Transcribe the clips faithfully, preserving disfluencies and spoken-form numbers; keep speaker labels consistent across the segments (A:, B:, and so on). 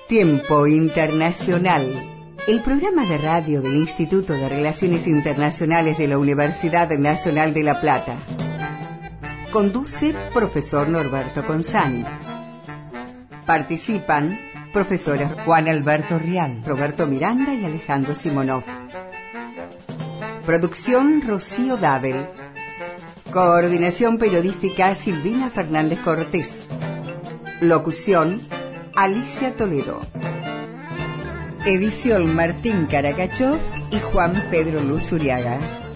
A: Tiempo Internacional, el programa de radio del Instituto de Relaciones Internacionales de la Universidad Nacional de La Plata. Conduce profesor Norberto Consani. Participan profesores Juan Alberto Rial, Roberto Miranda y Alejandro Simonov. Producción Rocío Dabel. Coordinación periodística Silvina Fernández Cortés. Locución Alicia Toledo. Edición Martín Caracachov y Juan Pedro Luz Uriaga.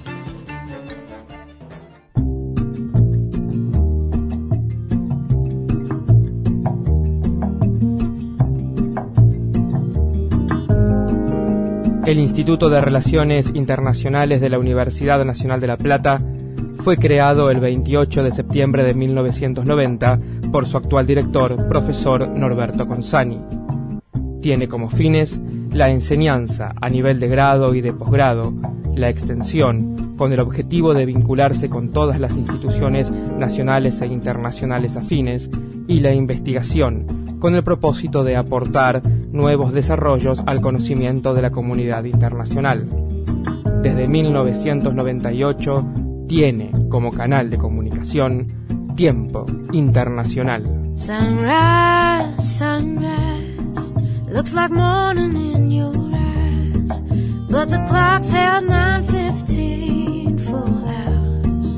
B: El Instituto de Relaciones Internacionales de la Universidad Nacional de La Plata fue creado el veintiocho de septiembre de mil novecientos noventa por su actual director, profesor Norberto Consani. Tiene como fines la enseñanza a nivel de grado y de posgrado, la extensión con el objetivo de vincularse con todas las instituciones nacionales e internacionales afines y la investigación con el propósito de aportar nuevos desarrollos al conocimiento de la comunidad internacional. Desde mil novecientos noventa y ocho tiene como canal de comunicación Tiempo Internacional.
C: Sunrise, sunrise, looks like morning in your eyes, but the clock's held nine fifteen full hours.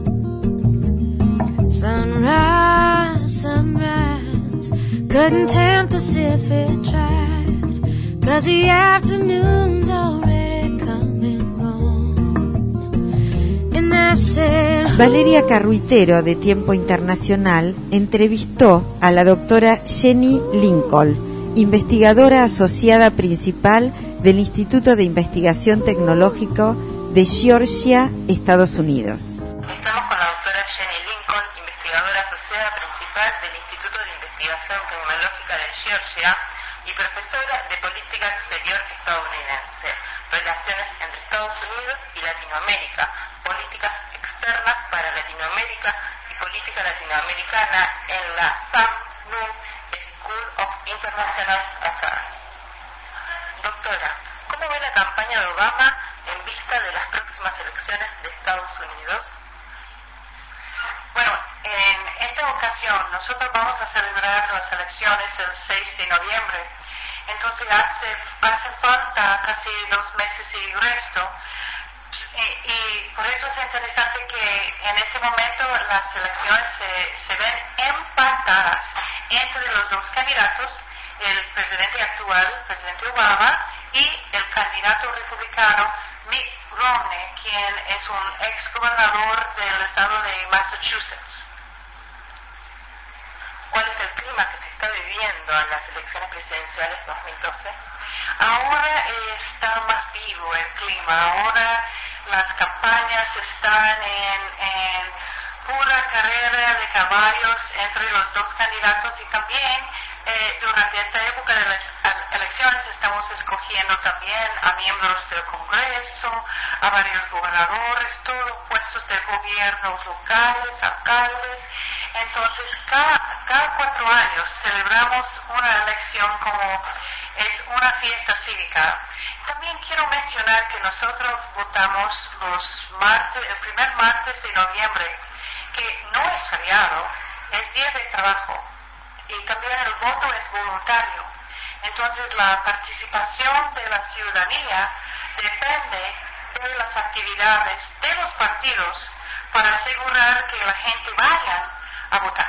C: Sunrise, sunrise, couldn't tempt us if it tried, 'cause the afternoon's already come and gone. And I said,
D: Valeria Carruitero, de Tiempo Internacional, entrevistó a la doctora Jenny Lincoln, investigadora asociada principal del Instituto de Investigación Tecnológico de Georgia, Estados Unidos.
E: Estamos con la doctora Jenny Lincoln, investigadora asociada principal del Instituto de Investigación Tecnológica de Georgia y profesora de Política Exterior estadounidense, Relaciones entre Estados Unidos y Latinoamérica, Políticas Externas para Latinoamérica y Política Latinoamericana en la Sam Nunn School of International Affairs. Doctora, ¿cómo ve la campaña de Obama en vista de las próximas elecciones de Estados Unidos?
F: Bueno, en esta ocasión nosotros vamos a celebrar las elecciones el seis de noviembre, entonces hace, hace falta casi dos meses y resto, y, y por eso es interesante que en este momento las elecciones se, se ven empatadas entre los dos candidatos, el presidente actual, el presidente Obama, y el candidato republicano Mitt Romney, quien es un ex gobernador del estado de Massachusetts.
E: ¿Cuál es el clima que se está viviendo en las elecciones presidenciales dos mil doce?
F: Ahora está más vivo el clima, ahora las campañas están en, en pura carrera de caballos entre los dos candidatos y también eh, durante esta época de las elecciones estamos escogiendo también a miembros del Congreso, a varios gobernadores, todos puestos de gobiernos locales, alcaldes. Entonces cada, cada cuatro años celebramos una elección como es una fiesta cívica. También quiero mencionar que nosotros votamos los martes, el primer martes de noviembre, que no es feriado, es día de trabajo, y también el voto es voluntario. Entonces la participación de la ciudadanía depende de las actividades de los partidos para asegurar que la gente vaya a votar.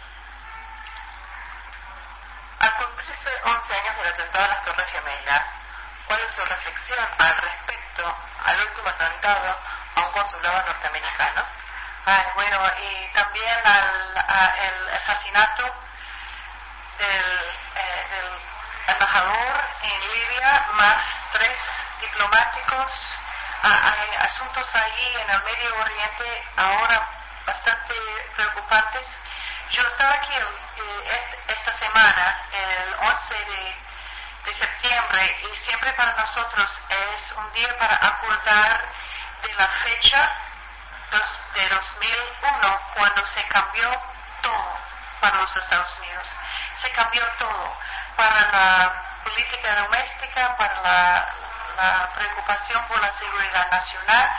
E: Al cumplirse once años del atentado a las Torres Gemelas, ¿cuál es su reflexión al respecto al último atentado a un consulado norteamericano?
F: Ay, bueno, y también al a el asesinato del, eh, del embajador en Libia, más tres diplomáticos. Ah, hay asuntos ahí en el Medio Oriente ahora bastante preocupantes. Yo estaba aquí eh, esta semana, el once de septiembre, y siempre para nosotros es un día para acordar de la fecha de dos mil uno, cuando se cambió todo para los Estados Unidos. Se cambió todo para la política doméstica, para la, la preocupación por la seguridad nacional,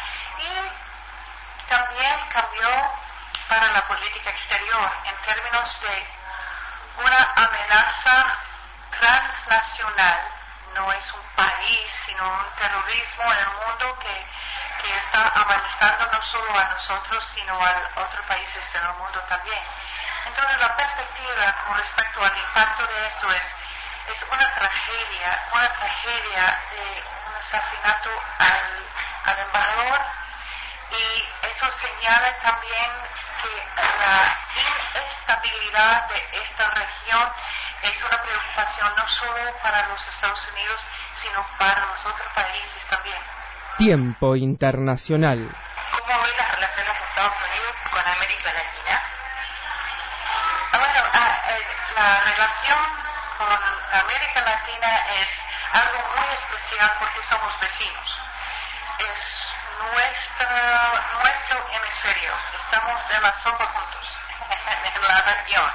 F: y también cambió para la política exterior en términos de una amenaza transnacional. No es un país, sino un terrorismo en el mundo que, que está amenazando no solo a nosotros, sino a otros países en el mundo también. Entonces, la perspectiva con respecto al impacto de esto es, es una tragedia, una tragedia de un asesinato al, al embajador, y eso señala también que la inestabilidad de esta región es una preocupación no solo para los Estados Unidos, sino para los otros países también.
B: Tiempo internacional.
E: ¿Cómo ven las relaciones de Estados Unidos con América Latina?
F: Ah, bueno, ah, eh, la relación con América Latina es algo muy especial porque somos vecinos. Es nuestra, nuestro hemisferio. Estamos en la sopa juntos, en la región.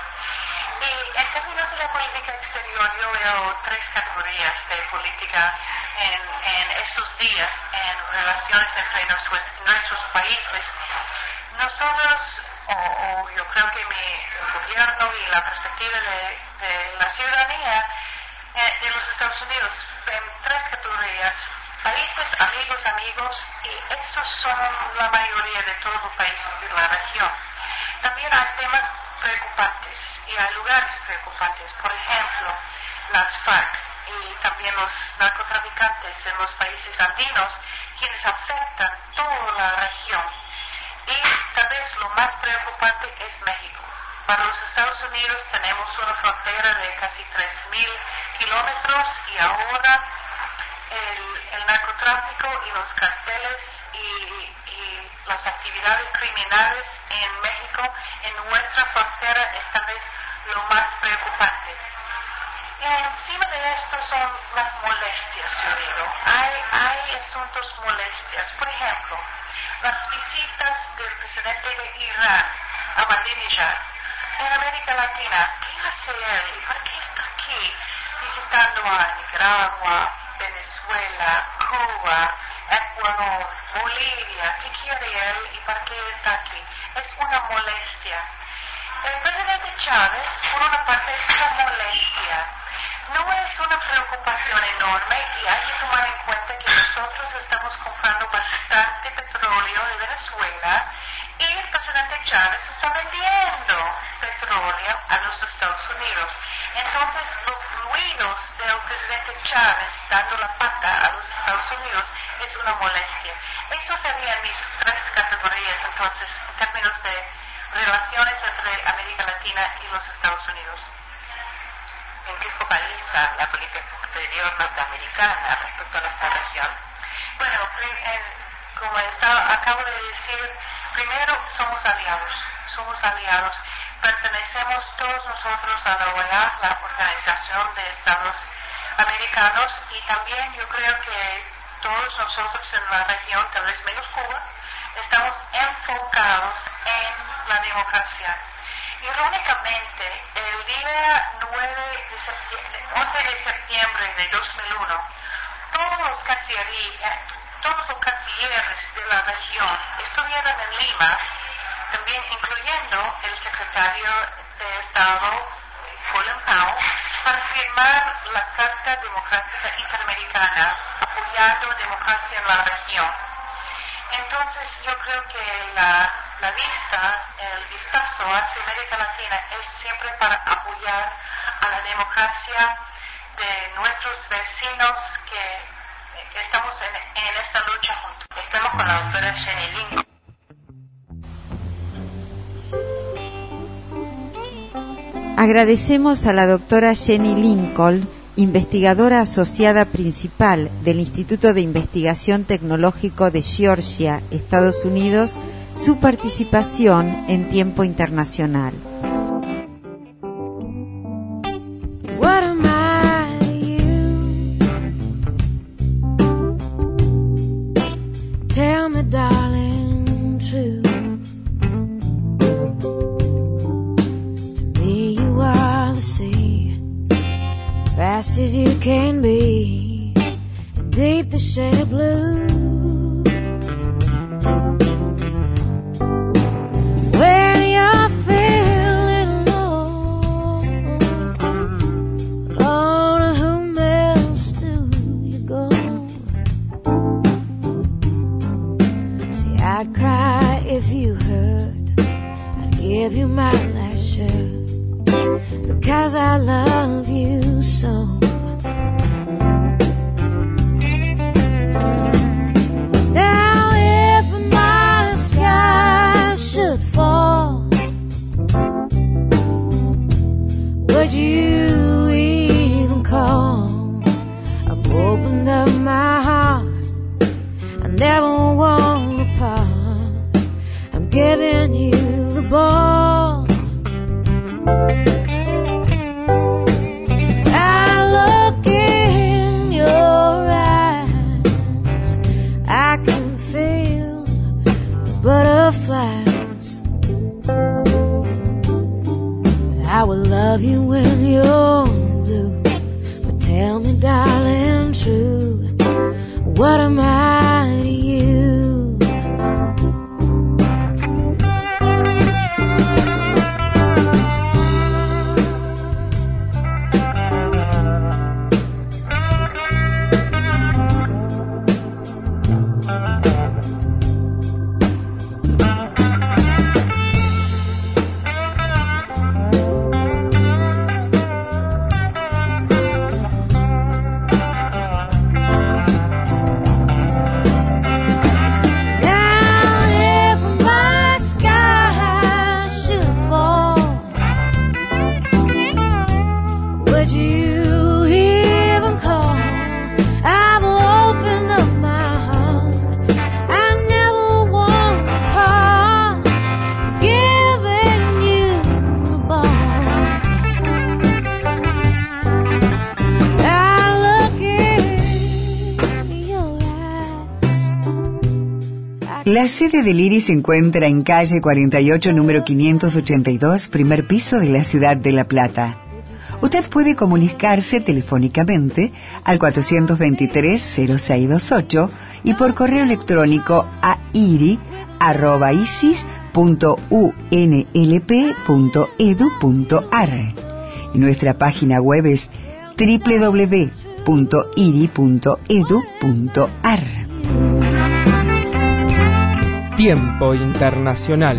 F: Y en términos de la política exterior, yo veo tres categorías de política en, en estos días, en relaciones entre nuestros, nuestros países. Nosotros, o, o yo creo que mi gobierno y la perspectiva de, de la ciudadanía eh, de los Estados Unidos, en tres categorías: países, amigos, amigos, y esos son la mayoría de todos los países de la región. También hay temas preocupantes y hay lugares preocupantes, por ejemplo, las FARC y también los narcotraficantes en los países andinos, quienes afectan toda la región. Y tal vez lo más preocupante es México. Para los Estados Unidos tenemos una frontera de casi tres mil kilómetros, y ahora el, el narcotráfico y los carteles y, y las actividades criminales en México, en nuestra frontera, es tal vez lo más preocupante. Encima de esto son las molestias, yo digo. Hay, hay asuntos molestias. Por ejemplo, las visitas del presidente de Irán, Ahmadinejad, en América Latina. ¿Qué hace él y por qué está aquí visitando a Nicaragua, Venezuela, Cuba, Ecuador, Bolivia? ¿Qué quiere él y por qué está aquí? Es una molestia. El presidente Chávez, por una parte, es una molestia. No es una preocupación enorme, y hay que tomar en cuenta que nosotros estamos comprando bastante petróleo de Venezuela, y el presidente Chávez está vendiendo petróleo a los Estados Unidos. Entonces, los ruidos del presidente Chávez dando la pata a los Estados Unidos es una molestia. Esas serían mis tres categorías, entonces, en términos de relaciones entre América Latina y los Estados Unidos.
E: ¿En qué focaliza la política exterior norteamericana respecto a nuestra región?
F: Bueno, en, como está, acabo de decir, primero somos aliados, somos aliados. Pertenecemos todos nosotros a la O E A, la Organización de Estados Americanos, y también yo creo que todos nosotros en la región, tal vez menos Cuba, estamos enfocados en la democracia. Irónicamente, el día nueve de septiembre, once de septiembre de dos mil uno, todos los cancillerías, todos los cancilleres de la región estuvieron en Lima, también incluyendo el secretario de Estado, Colin Powell, para firmar la Carta Democrática Interamericana, apoyando democracia en la región. Entonces, yo creo que la, la vista, el vistazo hacia América Latina es siempre para apoyar a la democracia de nuestros vecinos que, que estamos en, en esta lucha juntos.
E: Estamos con la doctora Jenny Lincoln.
D: Agradecemos a la doctora Jenny Lincoln, investigadora asociada principal del Instituto de Investigación Tecnológico de Georgia, Estados Unidos, su participación en Tiempo Internacional.
C: What am I to you? Tell me, darling, true. To me you are the sea, vast best as you can be, deep the shade of blue. When you're feeling alone, oh, to whom else do you go? See, I'd cry if you hurt, I'd give you my last shirt, because I love you so. Now if my sky should fall, would you even call? I've opened up my heart, I never want to part, I'm giving you the ball. Butterflies, I will love you when you're blue, but tell me, darling, true, what am I to you?
A: La sede del I R I se encuentra en calle cuarenta y ocho, número quinientos ochenta y dos, primer piso de la ciudad de La Plata. Usted puede comunicarse telefónicamente al cuatrocientos veintitrés cero seis veintiocho y por correo electrónico a iri arroba isis punto u n l p punto e d u punto a r. Y nuestra página web es doble u doble u doble u punto iri punto e d u punto a r.
B: Tiempo internacional.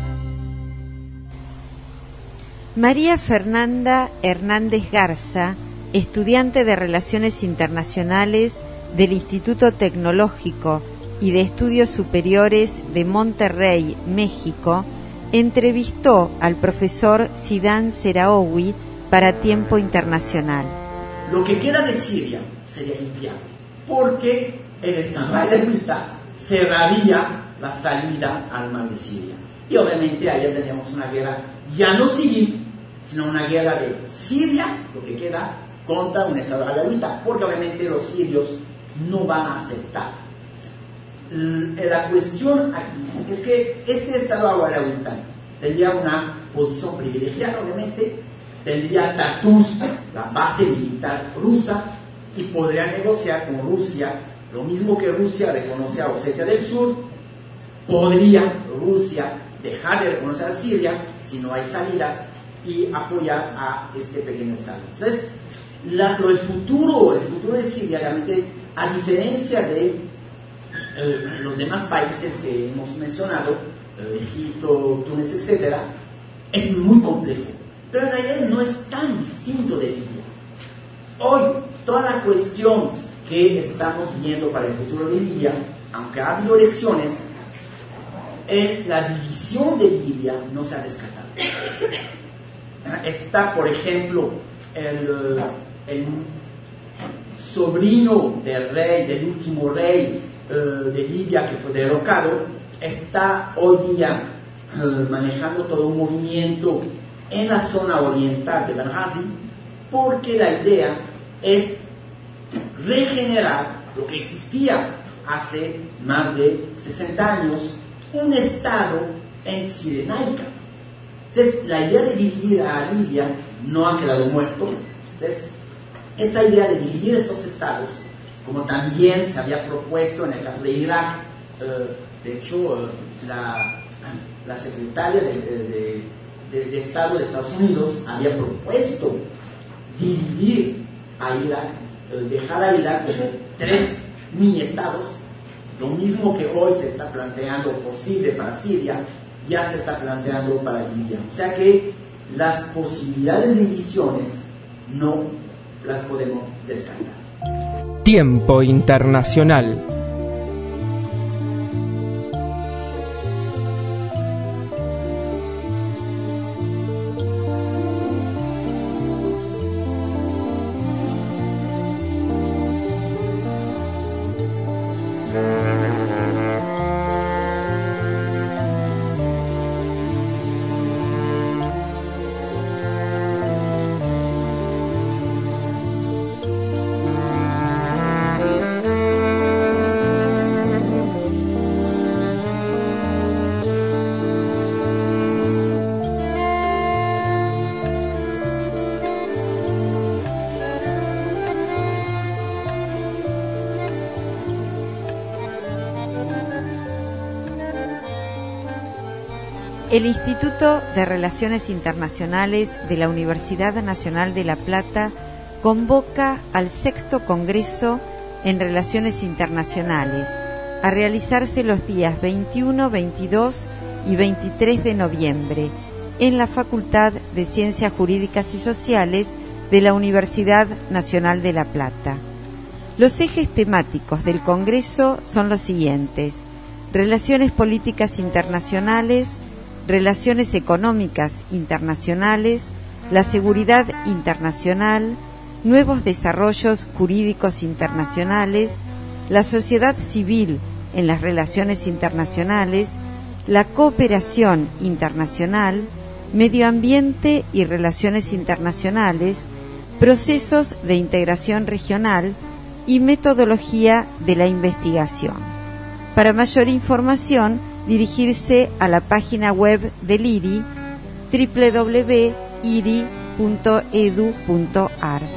D: María Fernanda Hernández Garza, estudiante de Relaciones Internacionales del Instituto Tecnológico y de Estudios Superiores de Monterrey, México, entrevistó al profesor Zidane Seraoui para Tiempo Internacional.
G: Lo que queda de Siria sería inviable, porque el Estado israelita cerraría la salida al mar de Siria. Y obviamente allá tenemos una guerra ya no civil, sino una guerra de Siria, lo que queda, contra un Estado israelita, porque obviamente los sirios no van a aceptar. La cuestión aquí es que este Estado israelita tendría una posición privilegiada, obviamente, tendría Tartus, la base militar rusa, y podría negociar con Rusia, lo mismo que Rusia reconoce a Osetia del Sur. Podría Rusia dejar de reconocer a Siria si no hay salidas y apoyar a este pequeño Estado. Entonces, la, lo, el, futuro, el futuro de Siria realmente, a diferencia de eh, los demás países que hemos mencionado, eh, Egipto, Túnez, etcétera, es muy complejo. Pero en realidad no es tan distinto de Libia. Hoy, toda la cuestión que estamos viendo para el futuro de Libia, aunque ha habido elecciones, en la división de Libia no se ha descartado. Está, por ejemplo, el, el sobrino del rey, del último rey eh, de Libia que fue derrocado, está hoy día eh, manejando todo un movimiento en la zona oriental de Benghazi, porque la idea es regenerar lo que existía hace más de sesenta años, un estado en Cirenaica. Entonces, la idea de dividir a Libia no ha quedado muerto. Entonces, esta idea de dividir estos estados, como también se había propuesto en el caso de Irak, eh, de hecho, eh, la, la secretaria de, de, de, de Estado de Estados Unidos había propuesto dividir a Irak, eh, dejar a Irak como tres mini estados, lo mismo que hoy se está planteando posible para Siria, ya se está planteando para Libia. O sea que las posibilidades de divisiones no las podemos descartar.
B: Tiempo internacional.
D: El Instituto de Relaciones Internacionales de la Universidad Nacional de La Plata convoca al sexto Congreso en Relaciones Internacionales a realizarse los días veintiuno, veintidós y veintitrés de noviembre en la Facultad de Ciencias Jurídicas y Sociales de la Universidad Nacional de La Plata. Los ejes temáticos del Congreso son los siguientes: relaciones políticas internacionales, relaciones económicas internacionales, la seguridad internacional, nuevos desarrollos jurídicos internacionales, la sociedad civil en las relaciones internacionales, la cooperación internacional, medio ambiente y relaciones internacionales, procesos de integración regional y metodología de la investigación. Para mayor información, dirigirse a la página web del I R I, doble u doble u doble u punto i r i punto e d u punto a r.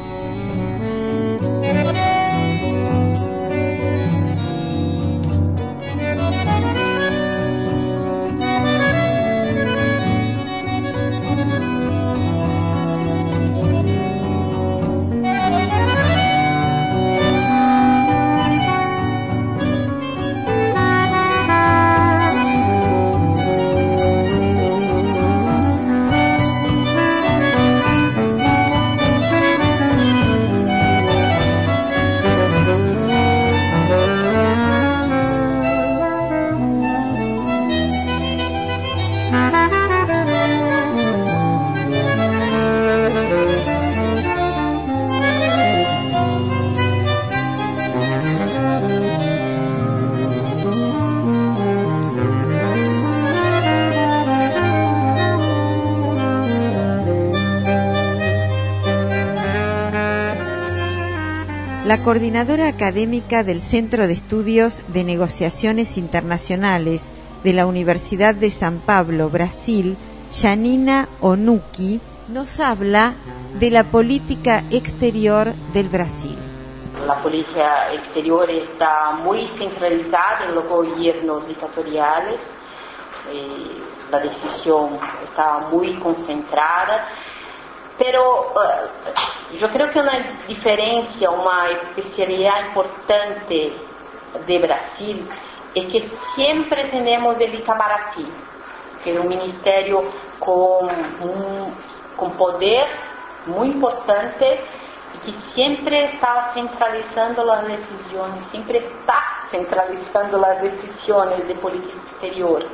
D: La coordinadora académica del Centro de Estudios de Negociaciones Internacionales de la Universidad de San Pablo, Brasil, Janina Onuki, nos habla de la política exterior del Brasil.
H: La política exterior está muy centralizada en los gobiernos dictatoriales, eh, la decisión está muy concentrada. Pero uh, yo creo que una diferencia, una especialidad importante de Brasil es que siempre tenemos el Itamaraty, que es un ministerio con, un, con poder muy importante y que siempre está centralizando las decisiones, siempre está centralizando las decisiones de política exterior.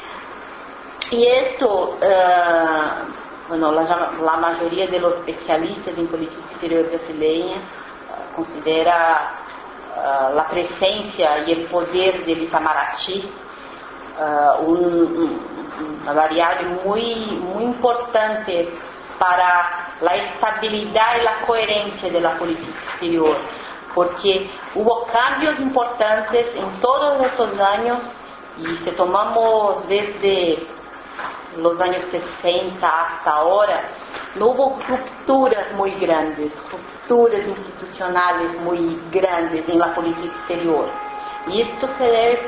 H: Y esto... Uh, Bueno, la, la mayoría de los especialistas en política exterior brasileña uh, considera uh, la presencia y el poder del Itamaraty uh, un, un, una variable muy, muy importante para la estabilidad y la coherencia de la política exterior, porque hubo cambios importantes en todos estos años y si tomamos desde los años sesenta hasta ahora, no hubo rupturas muy grandes, rupturas institucionales muy grandes en la política exterior. Y esto se debe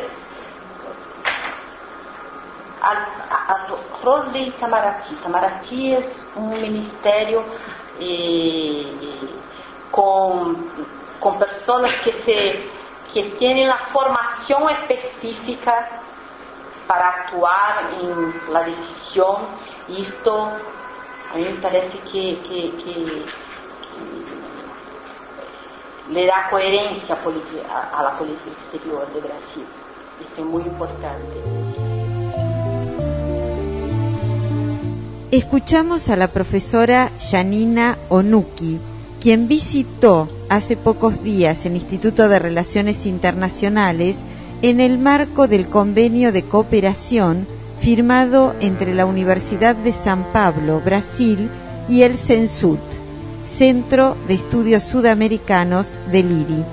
H: al, al rol de Itamaraty. Itamaraty es un ministerio eh, con, con personas que, se, que tienen la formación específica para actuar en la decisión, y esto a mí me parece que, que, que, que le da coherencia a, a la política exterior de Brasil. Esto es muy importante.
D: Escuchamos a la profesora Janina Onuki, quien visitó hace pocos días el Instituto de Relaciones Internacionales en el marco del convenio de cooperación firmado entre la Universidad de San Pablo, Brasil, y el CENSUD, Centro de Estudios Sudamericanos del I R I.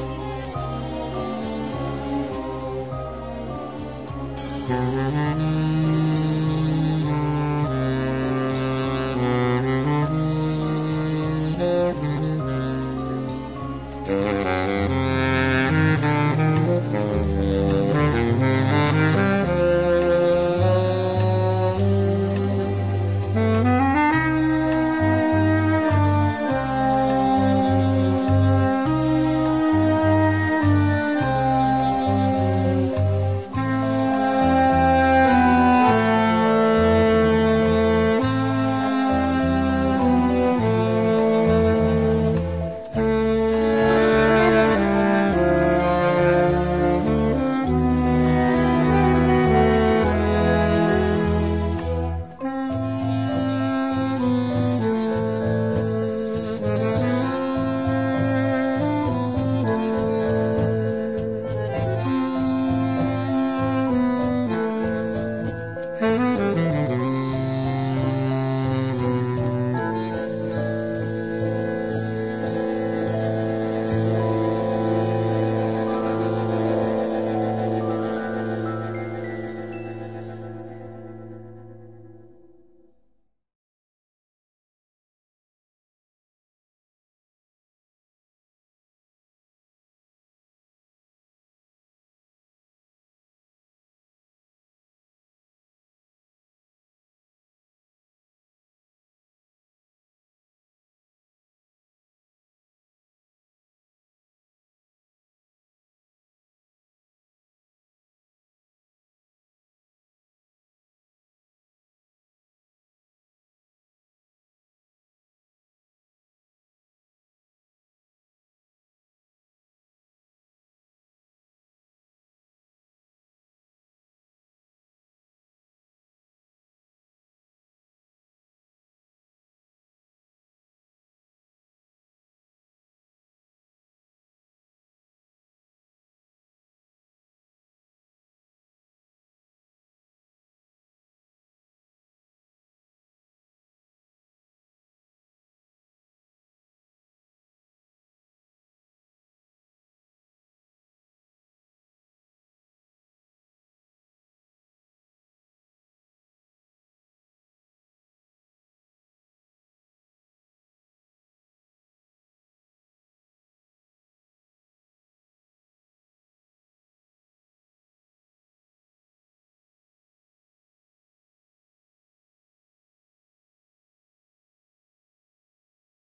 C: Thank you.